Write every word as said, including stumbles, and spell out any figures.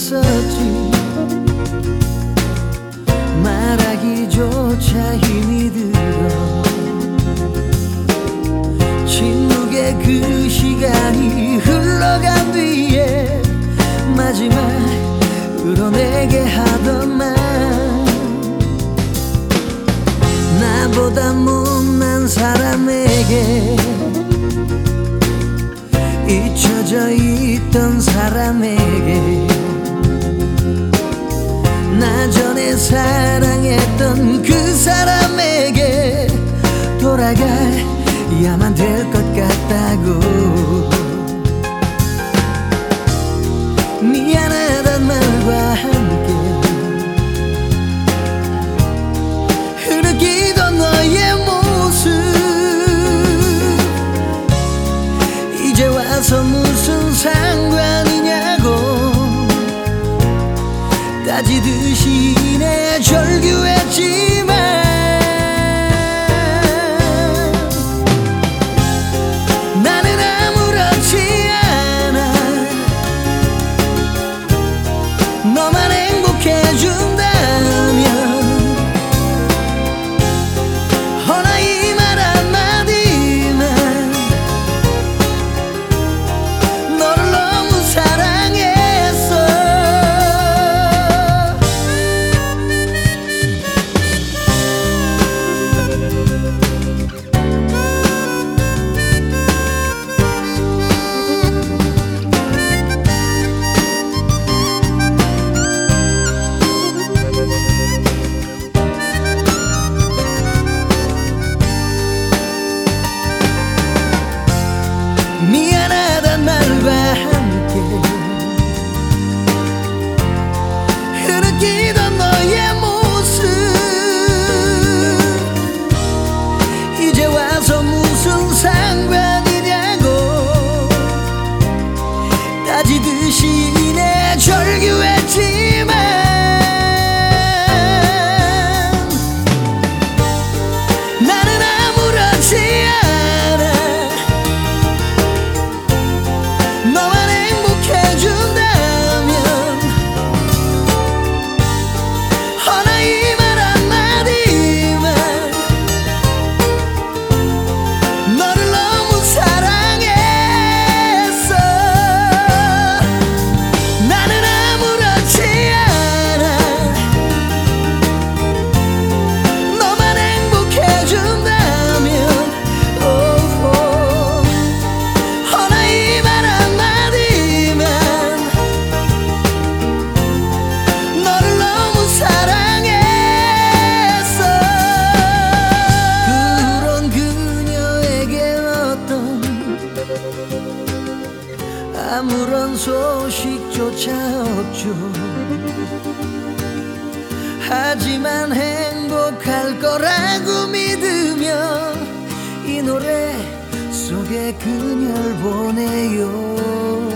있었지. 말하기조차 힘이 들어 침묵의 그 시간이 흘러간 뒤에 마지막으로 내게 하던 말, 나보다 못난 사람에게, 잊혀져 있던 사람에게, 나 전에 사랑했던 그 사람에게 돌아가야만 될 것 같다고. 미안하단 말과 함께 흐르기던 너의 모습, 이제 와서 무슨 상관이냐고 따지듯이 내 절규했지만 나는 아무렇지 않아. 너만 행복해준다면 허나 이 말 한마디만 너를 너무 사랑했어. 미안하단 말과 함께 흐느끼던 너의 모습, 이제 와서 무슨 상관이냐고 따지듯이 내 절규했지만 나는 아무렇지 않아. 너만 행복해준다면 허나 이 말 한마디만 너를 너무 사랑했어. 나는 아무렇지 않아. 너만 행복해준다면 오호. 허나 이 말 한마디만 너를 너무 사랑했어. 그런 그녀에게 어떤 아무런 소식조차 없죠. 하지만 행복할 거라고 믿으며 이 노래 속에 그녀를 보내요.